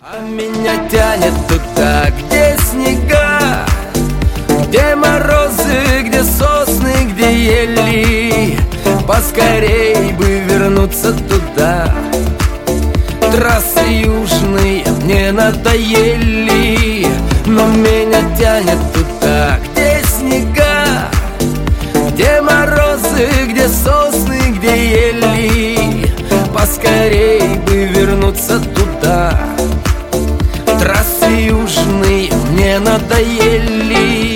А меня тянет туда, где снега, где морозы, где сосны, где ели. Поскорей бы вернуться туда. Трассы южные мне надоели, но меня тянет туда, где снега, где морозы, где сосны, где ели. Поскорей бы вернуться туда. Трассы южные мне надоели.